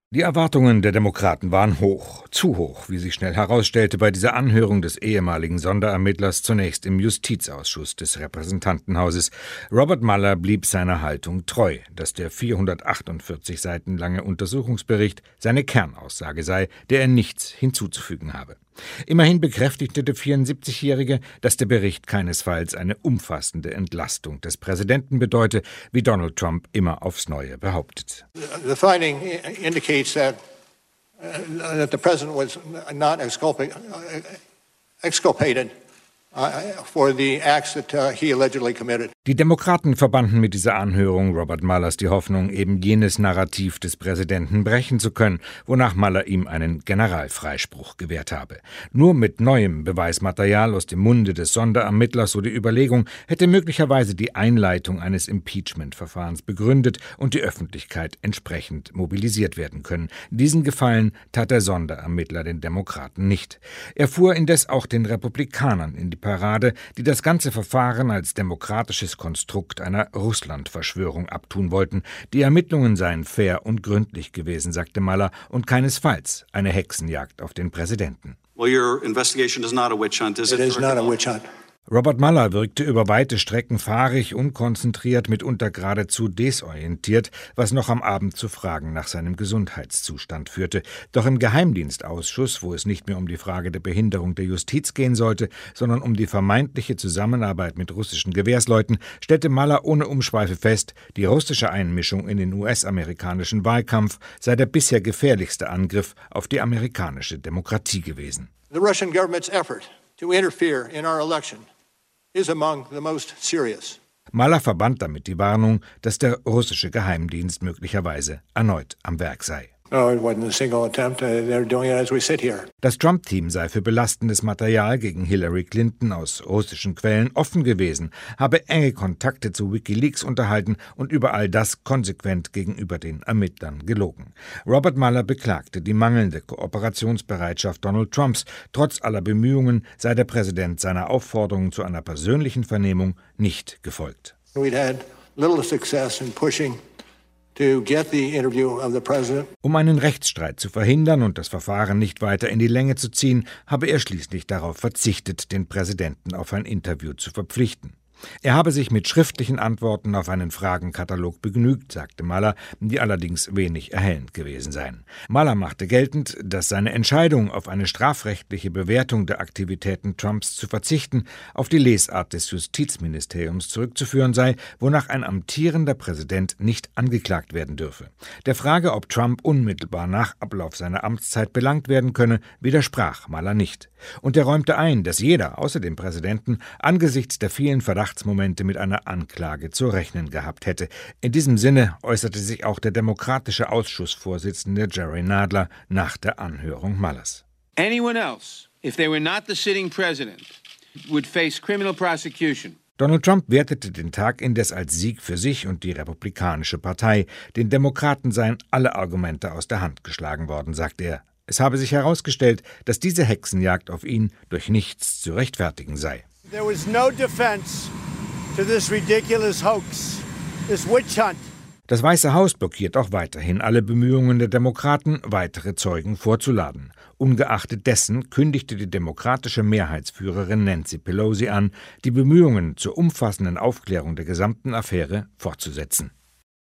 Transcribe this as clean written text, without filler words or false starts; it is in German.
Die Erwartungen der Demokraten waren hoch, zu hoch, wie sich schnell herausstellte bei dieser Anhörung des ehemaligen Sonderermittlers zunächst im Justizausschuss des Repräsentantenhauses. Robert Mueller blieb seiner Haltung treu, dass der 448 Seiten lange Untersuchungsbericht seine Kernaussage sei, der er nichts hinzuzufügen habe. Immerhin bekräftigte der 74-Jährige, dass der Bericht keinesfalls eine umfassende Entlastung des Präsidenten bedeute, wie Donald Trump immer aufs Neue behauptet. The finding indicates that the president was not exculpated for the acts that he allegedly committed. Die Demokraten verbanden mit dieser Anhörung Robert Muellers die Hoffnung, eben jenes Narrativ des Präsidenten brechen zu können, wonach Mueller ihm einen Generalfreispruch gewährt habe. Nur mit neuem Beweismaterial aus dem Munde des Sonderermittlers, so die Überlegung, hätte möglicherweise die Einleitung eines Impeachment-Verfahrens begründet und die Öffentlichkeit entsprechend mobilisiert werden können. Diesen Gefallen tat der Sonderermittler den Demokraten nicht. Er fuhr indes auch den Republikanern in die Parade, die das ganze Verfahren als demokratisches Konstrukt einer Russland-Verschwörung abtun wollten. Die Ermittlungen seien fair und gründlich gewesen, sagte Mueller, und keinesfalls eine Hexenjagd auf den Präsidenten. Well, your investigation is not a witch hunt, is it? It is not a witch hunt. Robert Mueller wirkte über weite Strecken fahrig, unkonzentriert, mitunter geradezu desorientiert, was noch am Abend zu Fragen nach seinem Gesundheitszustand führte. Doch im Geheimdienstausschuss, wo es nicht mehr um die Frage der Behinderung der Justiz gehen sollte, sondern um die vermeintliche Zusammenarbeit mit russischen Gewährsleuten, stellte Mueller ohne Umschweife fest, die russische Einmischung in den US-amerikanischen Wahlkampf sei der bisher gefährlichste Angriff auf die amerikanische Demokratie gewesen. The Russian government's effort to interfere in our election is among the most serious. Mueller verband damit die Warnung, dass der russische Geheimdienst möglicherweise erneut am Werk sei. No, it wasn't a single attempt. They're doing it as we sit here. Das Trump-Team sei für belastendes Material gegen Hillary Clinton aus russischen Quellen offen gewesen, habe enge Kontakte zu WikiLeaks unterhalten und über all das konsequent gegenüber den Ermittlern gelogen. Robert Mueller beklagte die mangelnde Kooperationsbereitschaft Donald Trumps. Trotz aller Bemühungen sei der Präsident seiner Aufforderung zu einer persönlichen Vernehmung nicht gefolgt. We'd had little success in pushing to get the interview of the president. Um einen Rechtsstreit zu verhindern und das Verfahren nicht weiter in die Länge zu ziehen, habe er schließlich darauf verzichtet, den Präsidenten auf ein Interview zu verpflichten. Er habe sich mit schriftlichen Antworten auf einen Fragenkatalog begnügt, sagte Mueller, die allerdings wenig erhellend gewesen seien. Mueller machte geltend, dass seine Entscheidung, auf eine strafrechtliche Bewertung der Aktivitäten Trumps zu verzichten, auf die Lesart des Justizministeriums zurückzuführen sei, wonach ein amtierender Präsident nicht angeklagt werden dürfe. Der Frage, ob Trump unmittelbar nach Ablauf seiner Amtszeit belangt werden könne, widersprach Mueller nicht. Und er räumte ein, dass jeder, außer dem Präsidenten, angesichts der vielen Verdachtsmomente mit einer Anklage zu rechnen gehabt hätte. In diesem Sinne äußerte sich auch der demokratische Ausschussvorsitzende Jerry Nadler nach der Anhörung Muellers. Anyone else, if they were not the sitting president, would face criminal prosecution. Donald Trump wertete den Tag indes als Sieg für sich und die Republikanische Partei. Den Demokraten seien alle Argumente aus der Hand geschlagen worden, sagte er. Es habe sich herausgestellt, dass diese Hexenjagd auf ihn durch nichts zu rechtfertigen sei. There was no defense to this ridiculous hoax, this witch hunt. Das Weiße Haus blockiert auch weiterhin alle Bemühungen der Demokraten, weitere Zeugen vorzuladen. Ungeachtet dessen kündigte die demokratische Mehrheitsführerin Nancy Pelosi an, die Bemühungen zur umfassenden Aufklärung der gesamten Affäre fortzusetzen.